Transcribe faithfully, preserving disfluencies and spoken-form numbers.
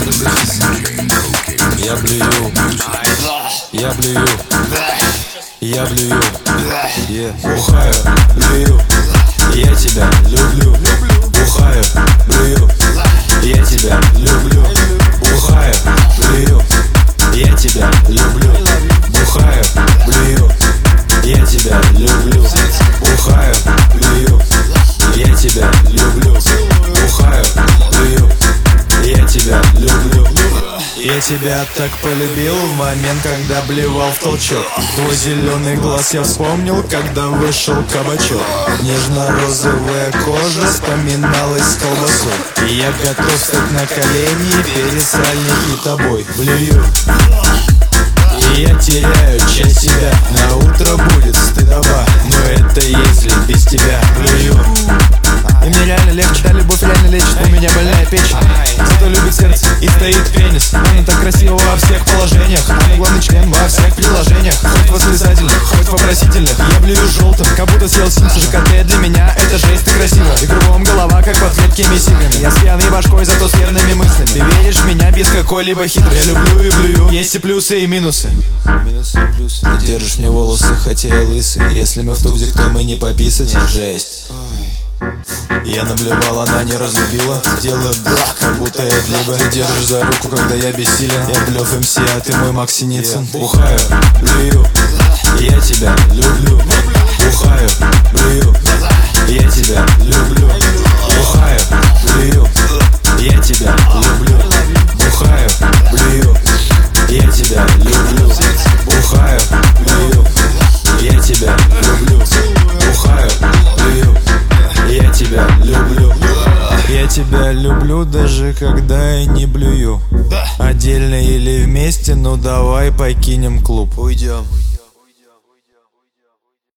Я блюю, я блюю, я блюю, yeah. Бухаю, блюю, я тебя люблю. Бухаю, блюю, я тебя люблю. Бухаю, блюю, я тебя люблю. Бухаю, блюю, я тебя люблю. Бухаю, блюю, я тебя люблю. Бухаю, блюю, я тебя люблю. Я тебя так полюбил в момент, когда блевал в толчок. Твой зеленый глаз я вспомнил, когда вышел кабачок. Нежно-розовая кожа вспоминалась с колбасой. И я готов встать на колени перед сальником тобой. Блюю, и я теряю часть себя. На утро будет стыдоба, но это если без тебя. Блюю, и мне реально легче, да, любовь реально лечит. У меня больная печень, зато любит сердце и стоит пенис. Он так красиво во всех положениях, а главный член во всех приложениях. Хоть восклицательных, хоть вопросительных. Я блюю желтым, как будто съел синцы. ЖКТ для меня это жесть, ты красиво. И кругом голова, как под редкими сигарами. Я с пьяной башкой, зато с верными мыслями. Ты веришь в меня без какой-либо хитрости. Я люблю и блюю, есть и плюсы, и минусы. Минусы и плюсы. Ты держишь мне волосы, хотя я лысый. Если мы в тубзик, то мы не пописать. Жесть. Я наблевал, она не разлюбила. Делаю блах, как будто я либо. Ты держишь за руку, когда я бессилен. Я блёв МС, а ты мой Макс Синицын. Бухаю, блюю, я тебя люблю. Бухаю, блюю, я тебя люблю. Бухаю, блюю, я тебя люблю. Бухаю, блюю, я тебя люблю. Бухаю, блюю, я тебя люблю. Бухаю, блюю, я тебя люблю. Я тебя люблю, даже когда я не блюю. Отдельно или вместе, ну давай покинем клуб. Уйдем.